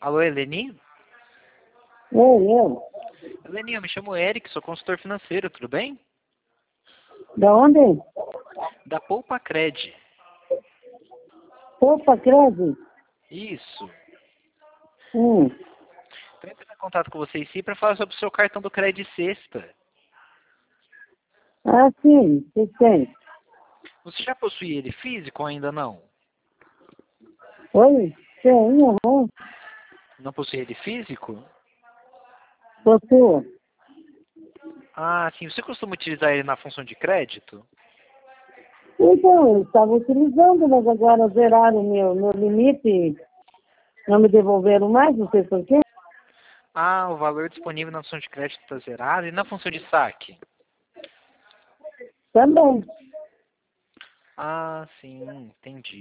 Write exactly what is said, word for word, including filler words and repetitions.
Alô, Eleni? Oi, eu. Eleni, eu me chamo Eric, sou consultor financeiro, tudo bem? Da onde? Da Poupa Cred. Opa, Crede? Isso. Hum. Estou entrando em contato com você sim para falar sobre o seu cartão do Cred Sexta. Ah, sim, que tem. Você já possui ele físico ou ainda não? Oi? Tem, aham. Não possui ele físico? Possuo. Ah, sim. Você costuma utilizar ele na função de crédito? Então, eu estava utilizando, mas agora zeraram o meu, meu limite e não me devolveram mais, não sei por quê. Ah, o valor disponível na função de crédito está zerado. E na função de saque? Também. Ah, sim, entendi.